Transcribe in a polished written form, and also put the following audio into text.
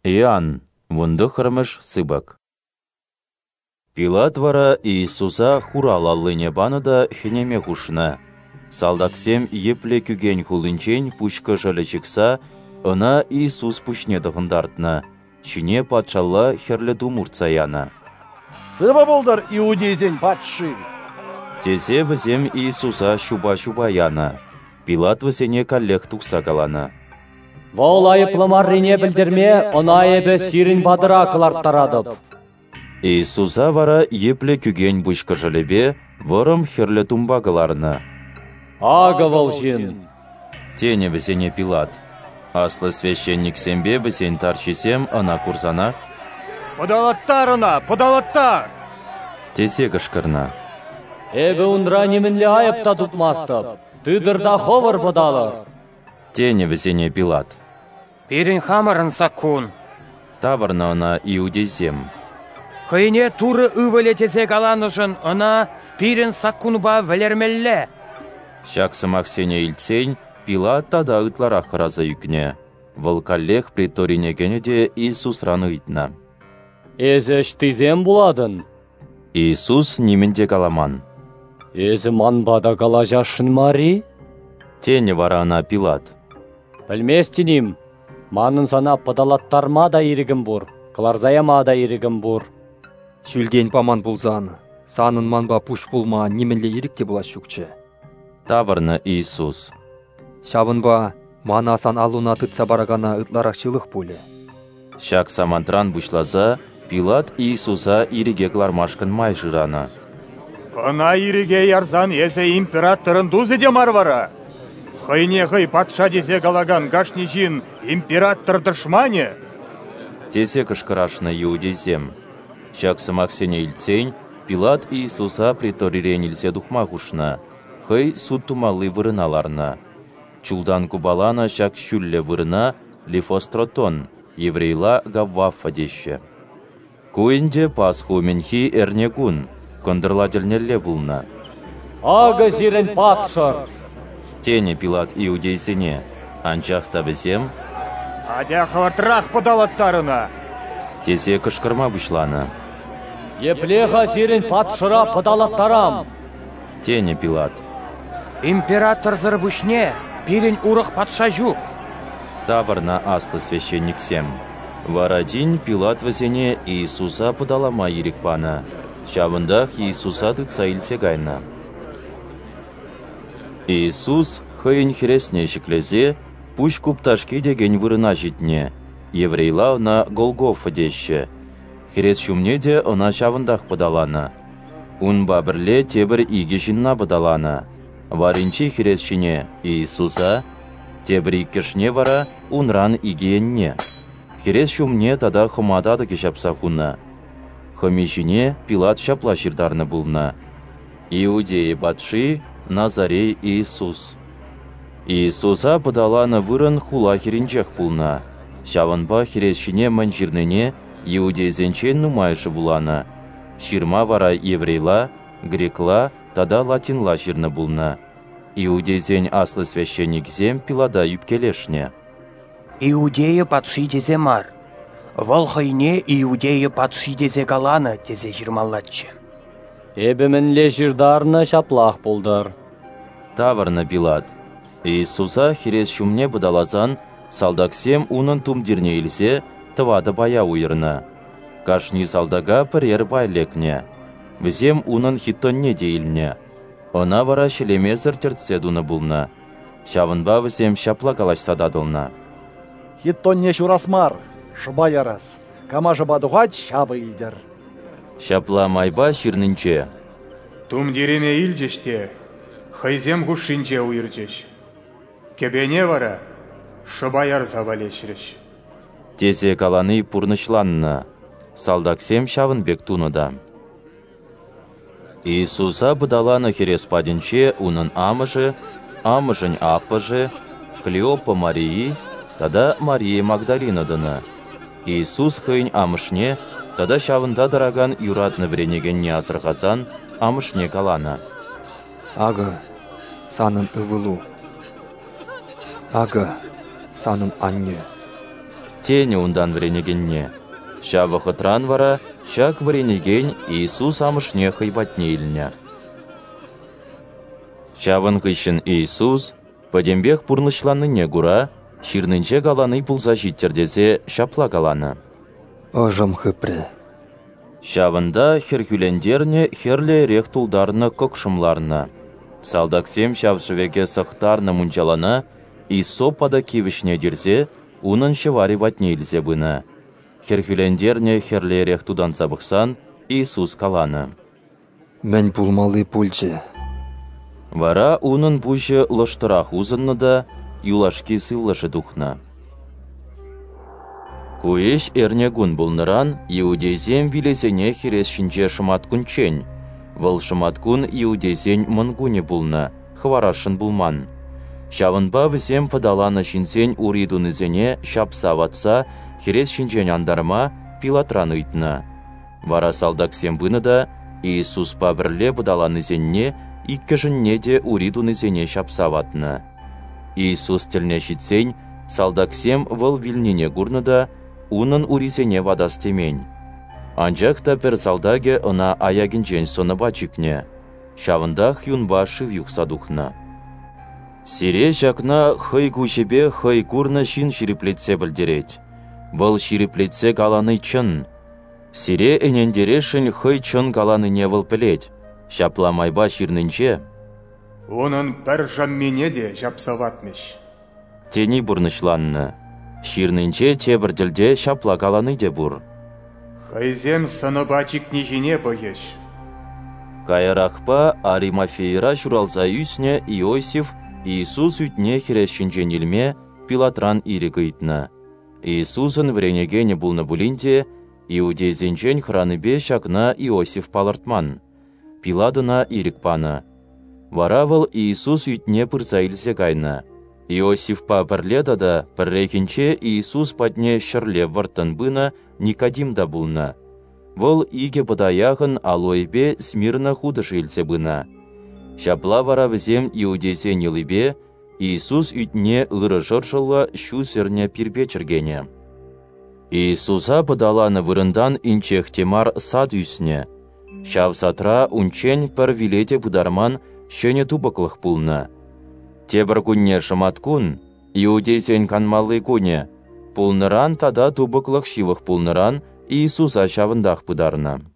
Иоанн, вунды хырмыш сыбак. Пилат вара Иисуса хуралаллыне баныда хенеме хушна. Салдаксем епле күген хулынчен пучка жалі чыкса, ына Иисус пучне дығындартна. Чине патшалла херлі думурца яна. Сыва болдар иудейзен патшы. Тезе візем Иисуса шуба-шуба яна. Пилат візене каллех тұқса калана. Вол айыплымаррине білдірме, она айыбы сирин бадыра қыларттарадып. Иисуса вара епле күген пучка жілебе, вырым херлі тумбағыларына. Ага вол жин. Тене візене Пилат. Аслы священник сембе візен тарчисем ана курсанах. Подалаттарына, подалаттар! Тесе кышкырна. Эбі ұндра немінлі айыпта тұтмастып. Тыдырда ховыр подалыр. Тене візене Пилат. Пирин хамарын саккун. Таварна она иудейсем. Хыйне туры ывылетесе каланышын, ына пирин саккунба вілермелле. Шаксымақ сене илтсен, Пилат тада ытлара хыраза юкне. Вылкаллех приторине кенеде Иисус раны итна. Эзі штизем буладын. Иисус немінде каламан. Эзі манбада калажашын мари? Тене вара ана Пилат. Білместінім, манын сана подалаттарма да ирігім бұр, қыларзаяма да ирігім бұр. Шүлден паман бұлзан, санын манба пуш бұлма немінле ерікте бұла шүкче. Таварна Иисус. Шавынба, мана асан алуна тытса барагана ытларақшылық бұлі. Шак самантран бұшлаза, Пилат Иисуса ириге клармашкын май жырана. Ана ириге ярзан есе императорын дузеде марвара. Хыйне хый патша десе галаган гашни жин император дышмане. Тесе кышкырашна иудейсем. Шак сымақсене илтсен, Пилат Иисуса приторирен илсе духма хушна. Хый суд тумалы вырыналарна. Чулдан кубалана шак шүлле вырына Лифостротон, еврейла Гавваффа деші. Куинде Пасху менхи эрнегун, кондырлательнелле булна. Ага зирен патшыр. Тене Пилат иудейсене, анчахта бізем. Адя хвартрах подалаттарына. Тесе кышкырма бұшлана. Еплеха зирен патшыра подалаттарам. Тене Пилат. Император зырбушне, пирин урық патша жук. Таварна асты священник сем. Варадин Пилат візене Иисуса подалама ерекпана. Шавындах Иисуса дытса илсе гайна. Иисус хыйын хересне шеклезе, пуш купташки деген вырына житне. Еврейла она Голгофа деші. Херес шумнеде она шавындах подалана. Унба бірле тебір иге жинна подалана. Варинчи хересшіне Иисуса, тебір иккешне вара унран игиенне. Херес шумне тада хомадады кешапса хуна. Хомишіне Пилат шапла ширдарны булна. Иудеи батши, Назарей Иисус. Иисуса подалана вырын хула херенчех булна. Шаванба хересшіне манжирныне иудейзенчен нумайшы булана. Ширма вара еврейла, грекла, тада латинла ширны булна. Иудейзен аслы священник зем Пилада юпкелешне. Иудея патши дезе мар. Вол хыйне иудея патши дезе галана дезе жирмаллатчы. Эбі мінле жирдарына шаплақ болдар. Таварна Пилат. Иисуса херес шумне бұдалазан, салдаксем унын тумдирне илсе, тывады бая уйырна. Кашни салдага пірер байлекне. Візем унын хиттонне дейілне. Она вара шелемезір тертседуны булна. Шавынба візем шапла калашсададылна. Хиттонне шурасмар, шыба ярас. Кама жабадуғат шабы илдер. Шапла майба ширнінче. Тумдирине илжеште, хайзем гушинче уйырчеш. Кебене вара, шыбаяр завалешіріш. Тезе каланы пурнышланна. Салдаксем шавынбек тунуда. Иисуса бұдаланы херес падинче унын амыжы, амыжын апыжы, Клеопа Марии, тада Мария Магдалинадыны. Иисус хыйн амышне, тада шавында дараган юратны вренегенне асырғасан, амышне калана. Ага, санын ывылу. Ага, санын анне. Тені ундан вренегенне. Шавы хытран вара, шак вренеген Иисус амышне хайбатне илне. Шавын кышын Иисус, падембех пурнышланныне гура, ширнынче галаны пулза життердезе шапла галаны. Ожым хыпры. Шавында херхюлендерне херле рехтулдарны кокшымларны. Салдаксем шавшывеге сахтарны мунчалана, и сопада кивишне дерзе, унын шевари батне илзе бына. Херхюлендерне херле рехтудан забықсан, Иисус каланы. Мен пулмалы пульчы. Вара унын пуще лыштырах узынны да, юлашки сывлашы духна. Куеш эрнегун булныран, иудезем вилезене херес шинче шыматкун чень. Выл шыматкун иудезен мынгуне булна, хварашын булман. Шавынба візем падаланы шинсен уридунызене шапса ватса, херес шинчен андарма пилатран ыйтна. Вара салдаксем быны да, Иисус пабірле падаланызенне, иккіжінне де уридунызене шапса ватна. Иисус тілне шитсен, салдаксем выл вилнине гурны да, унын уризене вадас темень. Анжақта пер салдаге ына аягінчен соны бачикне. Шавындах юнба шыв юқса духна. Сире жақна хый кушебе хый курны шин шириплетсе білдерет. Выл шириплетсе галаны чын. Сире энендерешін хый чын галаны не выл пілет. Шапла майба ширнынче. Онын бір жаммене де жапсаватмеш. Тени бурнышланны. Ширнынче тебірділде шапла галаны де бур. Хайзем сыны бачик нежіне бұйыш. Кайрақпа Аримафейра журалза үсіне Иосиф Иисус үтне хересшінчен илме Пилатран ирік үйтні. Иисусын вренегене бұлны бұлінде Иудезенчен храныбе шакна Иосиф палыртман. Пиладына ирік паны. Варавыл Иисус үтне пырзайлзе кайны. Иосиф па пірледа да піррекінче Иисус падне шырле вартын бына Никодимда бұлны. Вол иге бұдаяғын алойбе смирна худыш елсе бына. Шапла вара візем иудезен елібе, Иисус үтне ұры жыршылы шу сірне пирбе чіргене. Иисуса бұдаланы вырындан инчех темар сад үсіне. Шав сатра унчен пір вилете бұдарман шөне тубықлық бұлны. Тебір күнне шыматкун, иудезен канмалы күне, пулныран тада тубықлық шивық пулныран Иисуса шавындақ бұдарына.